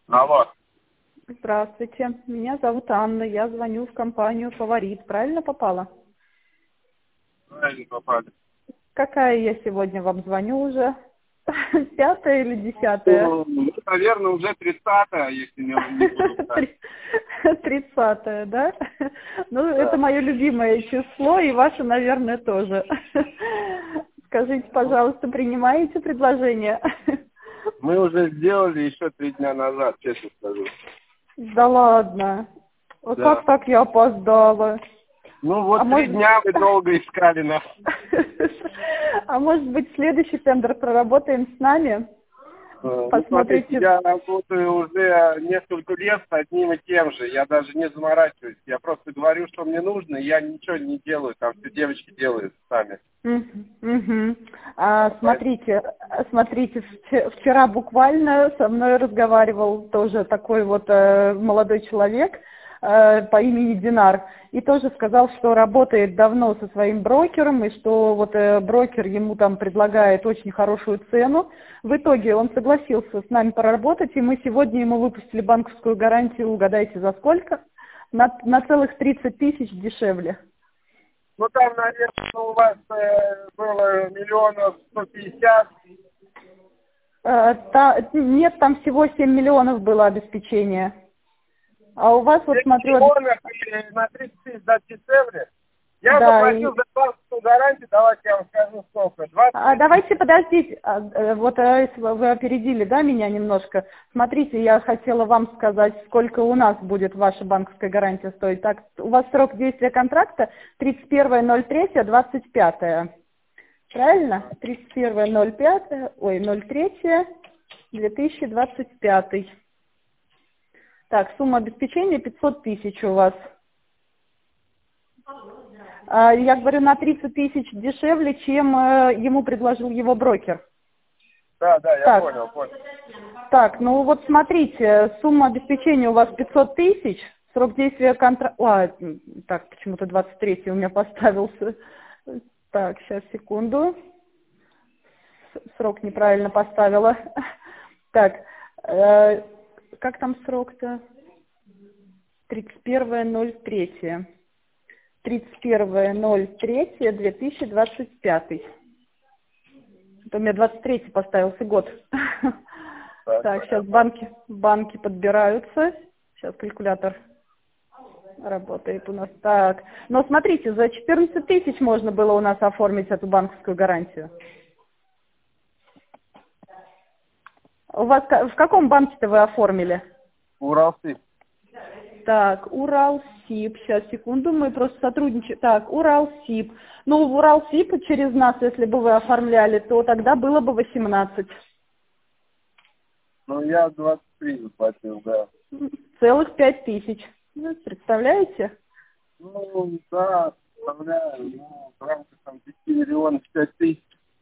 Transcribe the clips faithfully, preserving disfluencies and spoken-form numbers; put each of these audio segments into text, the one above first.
Алло. Здравствуйте, меня зовут Анна, я звоню в компанию «Фаворит». Правильно попала? Правильно попали. Какая я сегодня вам звоню уже? Пятая или десятая? Ну, наверное, уже тридцатая, если не, не буду знать. Тридцатая, да? Ну, это Да. мое любимое число, и ваше, наверное, тоже. Скажите, пожалуйста, принимаете предложение? Мы уже сделали еще три дня назад, честно скажу. Да ладно. А Да. как так я опоздала? Ну вот А три может... дня вы долго искали нас. А может быть, следующий тендер проработаем с нами? Э, Ну, смотрите, Посмотрите. я работаю уже несколько лет с одним и тем же. Я даже не заморачиваюсь. Я просто говорю, что мне нужно, и я ничего не делаю. Там все девочки делают сами. Мгм, мгм. А, Поэтому смотрите, смотрите, вче- вчера буквально со мной разговаривал тоже такой вот э, молодой человек э, по имени Динар, и тоже сказал, что работает давно со своим брокером, и что вот э, брокер ему там предлагает очень хорошую цену. В итоге он согласился с нами поработать, и мы сегодня ему выпустили банковскую гарантию, угадайте за сколько? На, на целых тридцать тысяч дешевле. Ну, там, наверное, у вас э, было миллионов сто пятьдесят. Э, та- нет, там всего семь миллионов было обеспечение. А у вас, вот семь смотрю, обе- миллионов и на тридцать тысяч дать дешевле. Я да, и... заплатил за банковскую гарантию, давайте я вам скажу сколько. А двадцать тысяч. давайте подождите, А, э, вот э, если вы вы опередили, да, меня немножко. Смотрите, я хотела вам сказать, сколько у нас будет ваша банковская гарантия стоить. Так, у вас срок действия контракта тридцать первое ноль третье двадцать пятое. Правильно? тридцать первое ноль пятое, ой, ноль третье две тысячи двадцать пятый. Так, сумма обеспечения пятьсот тысяч у вас. А, я говорю, на тридцать тысяч дешевле, чем э, ему предложил его брокер. Да, да, я Так, понял, понял. так, ну вот смотрите, сумма обеспечения у вас пятьсот тысяч, срок действия контракта... А, так, почему-то двадцать третий у меня поставился. Так, сейчас, секунду. С- Срок неправильно поставила. Так, э, как там срок-то? тридцать первое ноль третье. тридцать первое ноль третье две тысячи двадцать пятый. Это у меня двадцать третий поставился год. Так, Так, сейчас понятно. банки, банки подбираются. Сейчас калькулятор работает у нас. Так, но смотрите, за четырнадцать тысяч можно было у нас оформить эту банковскую гарантию. У вас ка- в каком банке-то вы оформили? Уралсиб. Так, Уралсиб. Сейчас, секунду, мы просто сотрудничаем. Так, Уралсиб. Ну, в Уралсиб через нас, если бы вы оформляли, то тогда было бы восемнадцать. Ну, я двадцать три заплатил, да. Целых пять тысяч. Ну, представляете? Ну, да, представляю, ну, в рамках там десяти миллионов пять тысяч.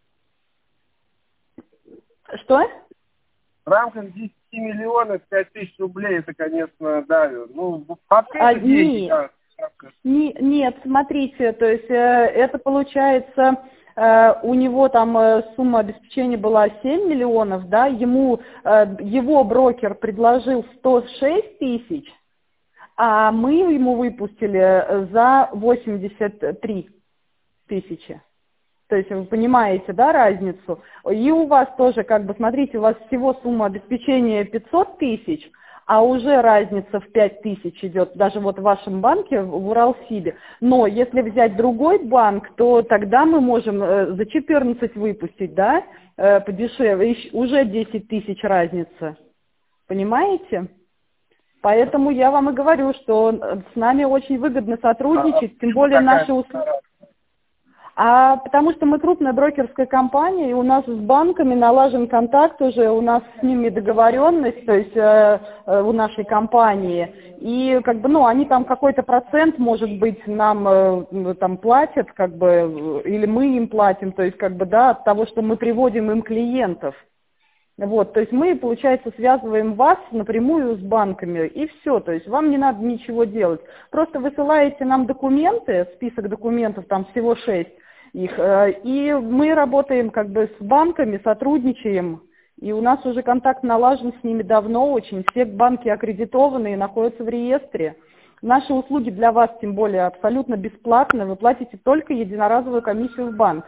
Что? В рамках десяти миллионов пять тысяч рублей, это, конечно, да. Ну, вообще А, это деньги, не, да. не, нет, смотрите, то есть э, это получается, э, у него там э, сумма обеспечения была семь миллионов, да, ему э, его брокер предложил сто шесть тысяч, а мы ему выпустили э, за восемьдесят три тысячи. То есть вы понимаете, да, разницу? И у вас тоже, как бы, смотрите, у вас всего сумма обеспечения пятьсот тысяч, а уже разница в пять тысяч идет, даже вот в вашем банке, в Уралсибе. Но если взять другой банк, то тогда мы можем э, за четырнадцать выпустить, да, э, подешевле, ещё- уже десять тысяч разница. Понимаете? Поэтому я вам и говорю, что э, с нами очень выгодно А сотрудничать, тем почему более такая наши услуги. цена? А потому что мы крупная брокерская компания, и у нас с банками налажен контакт уже, у нас с ними договоренность, то есть э, э, у нашей компании. И как бы, ну, они там какой-то процент, может быть, нам э, ну, там платят, как бы, э, или мы им платим, то есть как бы, да, от того, что мы приводим им клиентов. Вот, то есть мы, получается, связываем вас напрямую с банками, и все, то есть вам не надо ничего делать. Просто высылаете нам документы, список документов, там всего шесть их, э, и мы работаем как бы с банками, сотрудничаем, И у нас уже контакт налажен с ними давно очень. Все банки аккредитованы и находятся в реестре. Наши услуги для вас, тем более, абсолютно бесплатны. Вы платите только единоразовую комиссию в банк.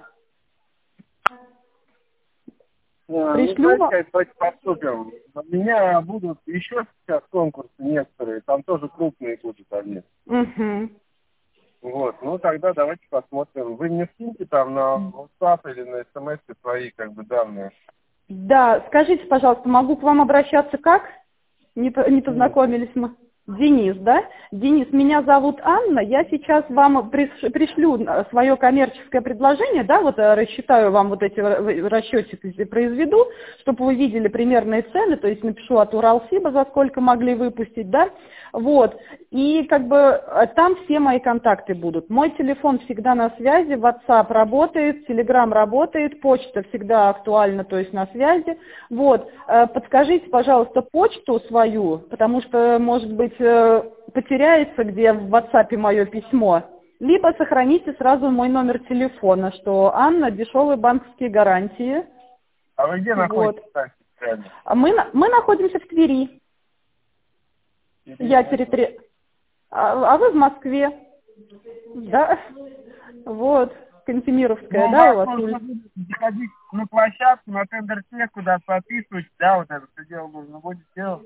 А, Пришлю ну, вам... давайте поступим. У меня будут еще сейчас конкурсы некоторые, там тоже крупные будут они. Угу. Вот, ну тогда давайте посмотрим. Вы мне скиньте там на WhatsApp или на смс свои как бы данные. Да, скажите, пожалуйста, могу к вам обращаться как? Не, по- не познакомились мы. Денис, да? Денис, меня зовут Анна, я сейчас вам приш- пришлю свое коммерческое предложение, да, вот э, рассчитаю вам вот эти р- расчетики, произведу, чтобы вы видели примерные цены, то есть напишу от Уралсиба, за сколько могли выпустить, да, вот, и как бы э, там все мои контакты будут. Мой телефон всегда на связи, WhatsApp работает, Telegram работает, почта всегда актуальна, то есть на связи, вот, Э, подскажите, пожалуйста, почту свою, потому что, может быть, э, потеряется где в WhatsApp мое письмо, либо сохраните сразу мой номер телефона, что Анна, дешевые банковские гарантии. А вы где Вот. находитесь, кстати, реально? А мы, на- мы находимся в Твери. Или- Я территори... а, а вы в Москве. Да. Вот. Кантемировская, Ну, да, у вас вас улица? нужно будет заходить на площадку, на тендер тех, куда подписывать, да, вот это все дело нужно будет делать.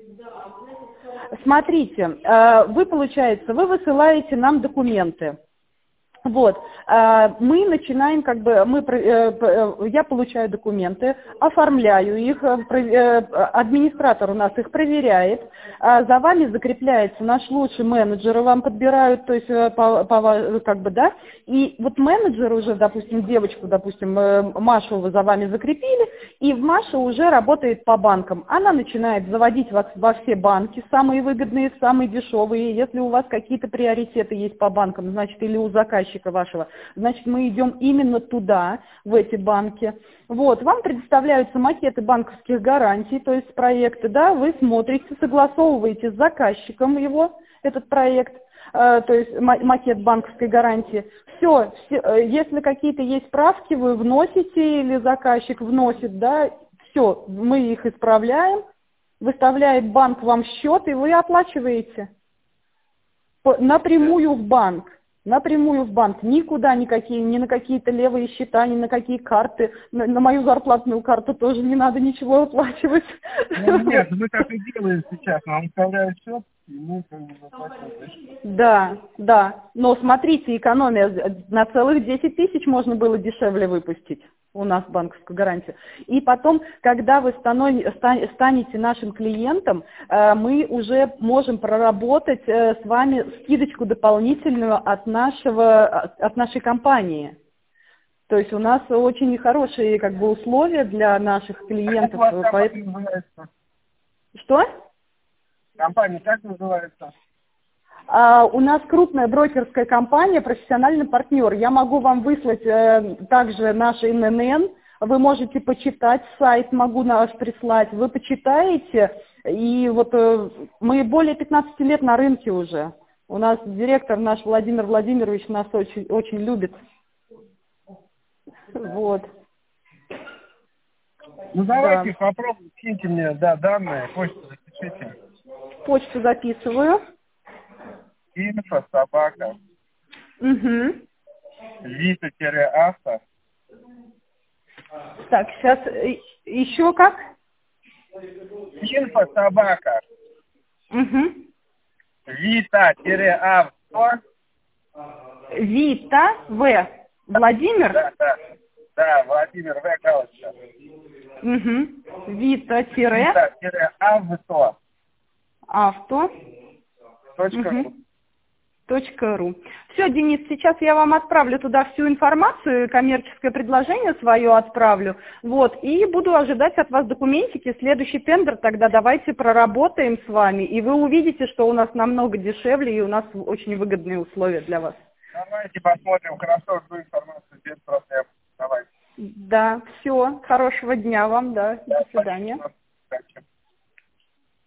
Смотрите, э, вы, получается, вы высылаете нам документы. Вот, э, мы начинаем, как бы, мы, про- э, п- э, я получаю документы, оформляю их, э, про- э, администратор у нас их проверяет, а за вами закрепляется наш лучший менеджер, и вам подбирают, то есть, э, по, по ва- как бы, да, и вот менеджер уже, допустим, девочку, допустим, э, Машу вы за вами закрепили, и Маша уже работает по банкам, она начинает заводить вас во все банки, самые выгодные, самые дешевые, если у вас какие-то приоритеты есть по банкам, значит, или у заказчика вашего, значит, мы идем именно туда, в эти банки. Вот, вам предоставляются макеты банковских гарантий, то есть проекты, да, вы смотрите, согласовываете с заказчиком его, этот проект, э, то есть ма- макет банковской гарантии. Все, если какие-то есть правки, вы вносите или заказчик вносит, да, все, мы их исправляем, выставляет банк вам счет, и вы оплачиваете по- напрямую в банк. Напрямую в банк, никуда никакие, ни на какие-то левые счета, ни на какие карты, на, на мою зарплатную карту тоже не надо ничего оплачивать. Ну, нет, мы так и делаем сейчас, нам оставляют счет, и мы как бы заплатим. Да, да, но смотрите, экономия, на целых десять тысяч можно было дешевле выпустить у нас банковскую гарантию. И потом, когда вы станов- ста- станете нашим клиентом, э, мы уже можем проработать э, с вами скидочку дополнительную от нашего, от от нашей компании. То есть у нас очень хорошие как бы условия для наших Как у клиентов. вас э, компания поэтому- называется? Что? Компания как называется? А, у нас крупная брокерская компания, профессиональный партнер. Я могу вам выслать э, также наш эн эн эн. Вы можете почитать сайт, могу наш прислать. Вы почитаете, и вот э, мы более пятнадцати лет на рынке уже. У нас директор наш Владимир Владимирович нас очень, очень любит. Вот. Ну давайте Да. попробуем, киньте мне, да, данные, почту запишите. Почту записываю. Инфо, собака, Угу. вита-авто. Так, сейчас еще как? Инфо, собака, Угу. вита-авто. Вита В. Владимир? Да, да, да, Владимир В. Галочка. Угу. Вита-тире Вита-авто. авто. Точка ру. Угу. Точка ру. Все, Денис, сейчас я вам отправлю туда всю информацию, коммерческое предложение свое отправлю. Вот, и буду ожидать от вас документики. Следующий тендер тогда давайте проработаем с вами, и вы увидите, что у нас намного дешевле, и у нас очень выгодные условия для вас. Давайте посмотрим, хорошо, жду информацию, без проблем. Давайте. Да, все, хорошего дня вам, да, Да, до свидания. спасибо. Удачи.